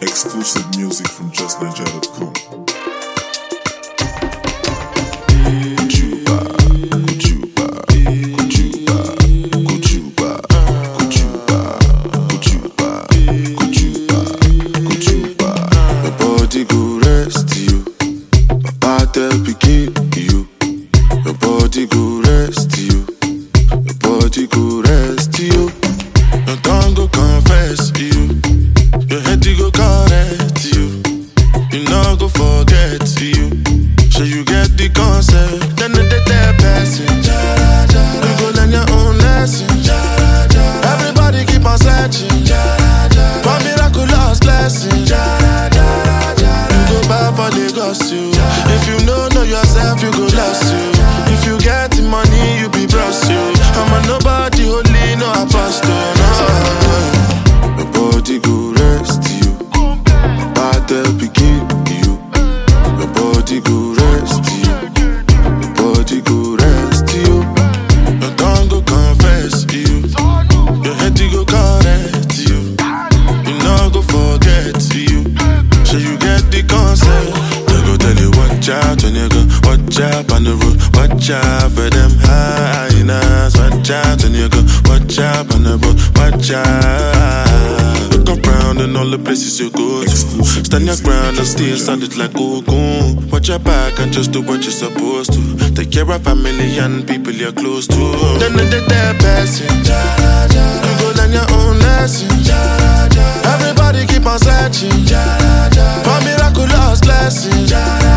Exclusive music from justniger.com. If you know yourself, you go lost you. If you get the money, you be bros you. I'm a nobody, holy, no apostle, no. Your body go rest you. Battle begin you. Your body go rest you. Your body go rest you. Your tongue go confess you. Your head go correct you. You know go forget you. So you get the concept. Tell you watch out when you go, watch out on the road, watch out for them hyenas. Watch out when you go, watch out on the road, watch out. Look around and all the places you go to. Stand your ground and stay solid like Ogun. Watch your back and just do what you're supposed to. Take care of family and people you're close to. Then they're passing. You go learn your own lesson. Everybody keep on searching for miraculous blessings.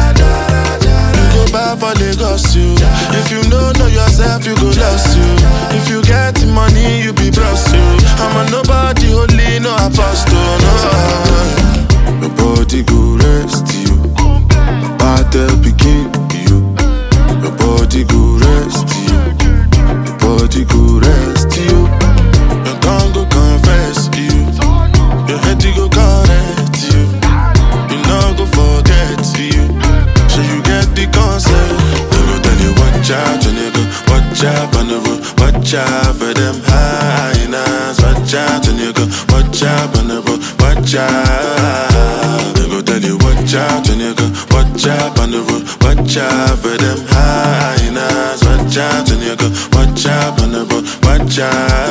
You go back for Lagos, you. If you know yourself, you go lost you. If you get the money, you be bros you. I'm a nobody, holy, no apostle, no. Your body go rest you. Battle begin you. Your body go rest you. Your body go rest you. Your tongue go confess you. Your head go correct you. You know go forget you. So you get the concept. They go tell you watch out when you go, watch out on the road, watch out for them hyenas. Watch out when you go, watch out on the road, watch out. They go tell you watch out when you go, watch out on the road, watch out for them hyenas. Watch out when you go, watch out on the road, watch out.